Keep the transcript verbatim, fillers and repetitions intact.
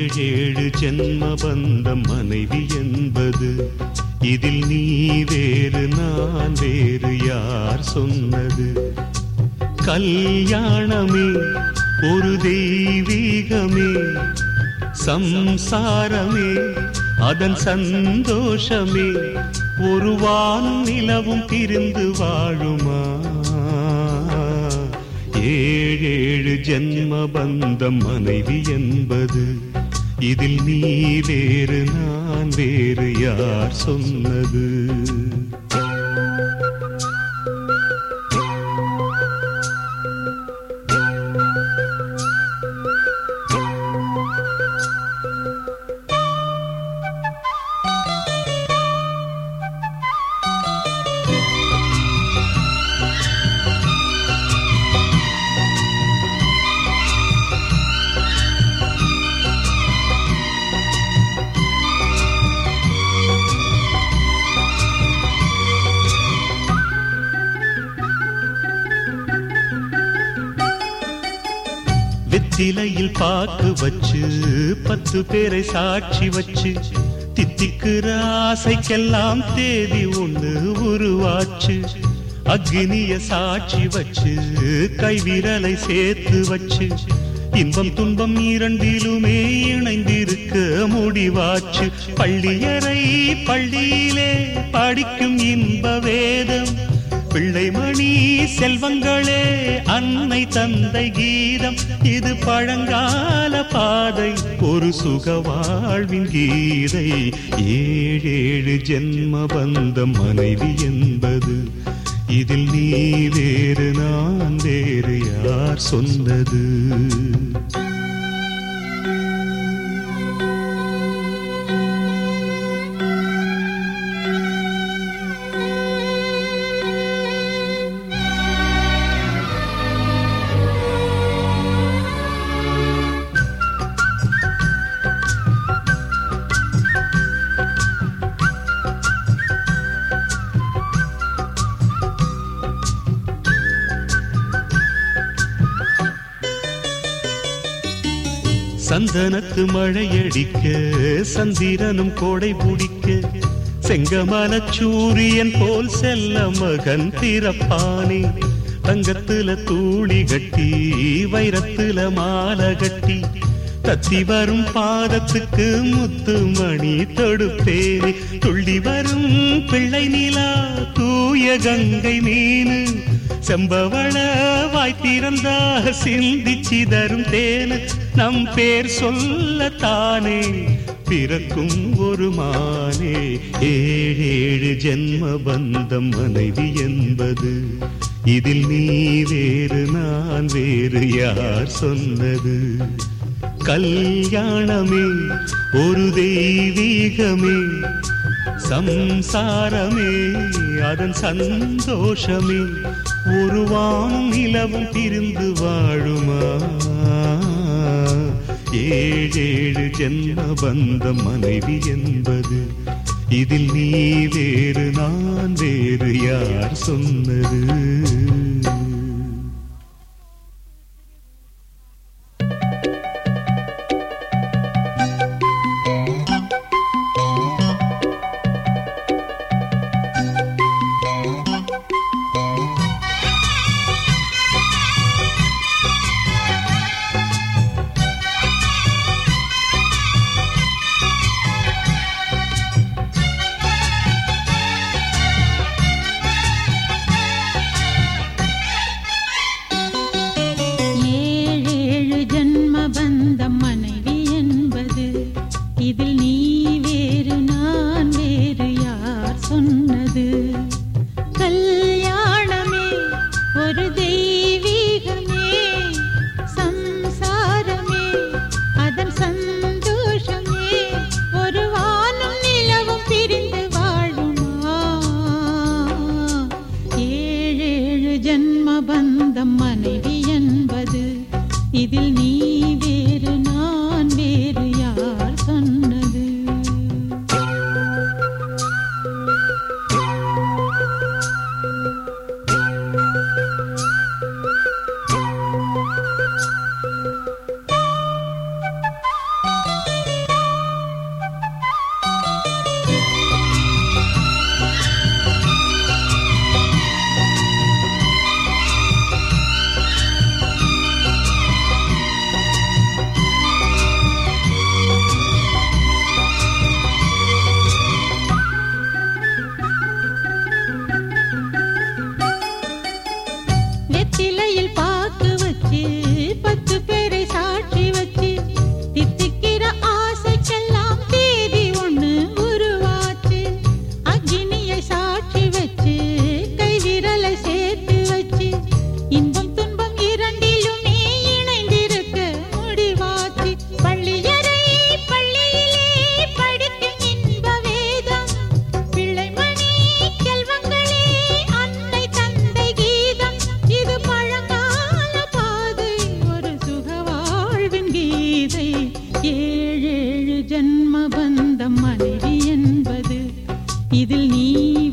ஏழேழு ஜென்ம பந்தம் மனைவி என்பது, இதில் நீ வேறு நான் வேறு யார் சொன்னது? கல்யாணமே ஒரு தெய்வீகமே, சம்சாரமே அதன் சந்தோஷமே, ஒரு வானும் நிலவும் பிரிந்து வாழுமா? ஏழேழு ஜென்ம பந்தம் மனைவி என்பது, இதில் நீ வேறு நான் வேறு யார் சொன்னது? வெற்றிலையில் பாக்கு வச்சு பத்து பேரை சாட்சி வச்சு, தித்திக்கிற ஆசைக்கெல்லாம் தேதி ஒண்ணு உருவாச்சு. அக்னிய சாட்சி வச்சு கைவிரலை சேர்த்து வச்சு, இன்பம் துன்பம் இரண்டிலுமே இணைந்திருக்க முடிவாச்சு. பள்ளியறை பள்ளியிலே படிக்கும் இன்ப வேதம், பிள்ளைமணி செல்வங்களே அன்னை தந்தை கீதம். இது பழங்கால பாதை, ஒரு சுக வாழ்வின் கீதை. ஏழேழு ஜென்ம பந்தம் மனைவி என்பது, இதில் நீ வேறு நான் வேறு யார் சொன்னது? சந்தனத்து மழையடிக்க சந்திரனும் கோடை பிடிக்க, செங்கமல சூரியன் போல் செல்ல மகன் பிறப்பானே. தங்கத்துல தூளி கட்டி வைரத்துல மாலை கட்டி, தத்தி வரும் பாதத்துக்கு முத்து மணி தொடுப்பேனே. துள்ளி வரும் பிள்ளை நிலா தூய கங்கை மீனு, செம்பவள வாய்த்திறந்தா சிந்திச்சி தரும் தேனு. நம் பேர் சொல்லத்தானே பிறக்கும் ஒரு மானே. ஏழேழு ஜென்ம பந்தம் மனைவி என்பது, இதில் நீ வேறு நான் வேறு யார் சொன்னது? கல்யாணமே ஒரு தெய்வீகமே, சம்சாரமே அதன் சந்தோஷமே, ஒரு வானும் நிலவும் பிரிந்து வாழுமா? ஏழேழு ஜென்ம பந்தம் மனைவி என்பது, இதில் நீ வேறு நான் வேறு யார் சொன்னது? ஜன்ம பந்தம் மனைவி என்பது இதில் நீ